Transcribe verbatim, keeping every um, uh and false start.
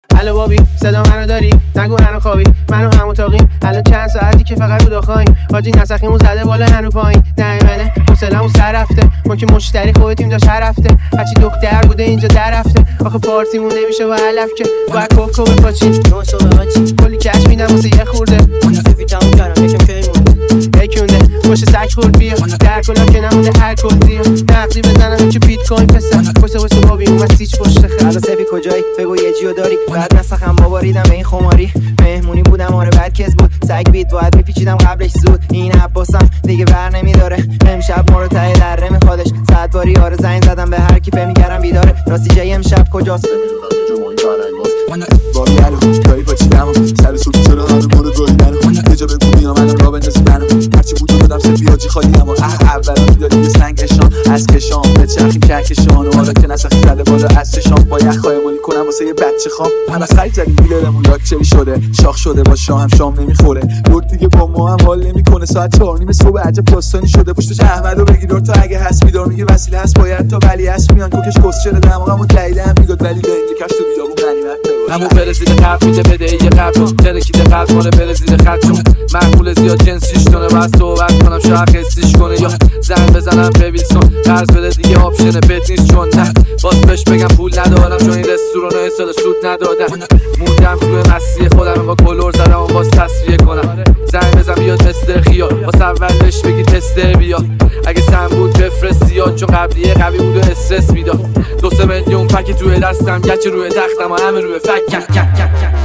الو بابی صدا منو داری؟ نگو هنو خوابی منو هم اتاقیم الان چند ساعتی که فقط رو داخاییم حاجی نسخیمون زده بالا هنو پایین نایمنه حوصله‌مون سر رفته ما که مشتری خودتیم داشت هر هفته هرچی دختر بوده اینجا در رفته آخه پارتیمون نمیشه با علف که باید کوکو بپاچی نو صبح هاچی کلی کش میدم واسه یه خورده سفی تموم کردم یکم کی مونده یکونده پشت سگ خورد بیا در کلا که نمونده هر کلزی نقدی بزنم که بیت کوین پسر واسه واسه بابی اومد سیچ پشت خر الان سفی کجایی بگو یه جیو داری بعد نسخم بابا ریدم به این خماری مهمونی بودم آره بعد کس بود سگ بیت باید میپیچیدم قبلش زود این عباسم دیگه ور نمیداره امشب ما رو ته دره میخوادش صد باری آره زنگ زدم به هر کی میگرم بیداره راستی جای امشب کجاست بابی الو جایی پاچیدم سر سوت چرا همه ما رو گاهیدن یه جا بگو میام الان را بندازی منو هرچی بود دادم سفی حاجی خالی اما اه اولا میداری یه سنگشان از کشان به چرخیم کهکشان و حالا که نسخی زده بالا از چشام با یخ خایمانی کنم واسه یه بچه خام هم از خرید زدیم بیلرمون لاکچری شده شاخ شده با شام شام نمیخوره برد دیگه با ما هم حال نمیکنه ساعت چهار نیم صبح عجب داستانی شده پشتش احمدو بگیر تا اگه هست بیدار میگه وسیله هست باید تا ولی هست میان کوکش کسچره دماغمو تاییدم میگاد ولی به این کشت و بیابون غنیمت همون برزیل قبل میده بده یه قبل ترکیده قلب مال برزیل خط چون معقول زیاد جنسیش تونه بس صحبت کنم شاید حسیش کنه یا زنگ بزنم به ویلسون قرض بده دیگه آپشن بد نیست چون نه باز بهش بگم پول ندارم چون این رستوران سال سود ندادن موندم توی مسیح خودم با کلور زدم باز تصفیه کنم زنگ بزن بیاد مستر خیال باز اولش بگی تستر بیا اگه سم بود بفرستی یا چون قبلیه قوی بود و استرس میداد دو سه میلیون پک توی دستم گچ روی تختم و همه روی فک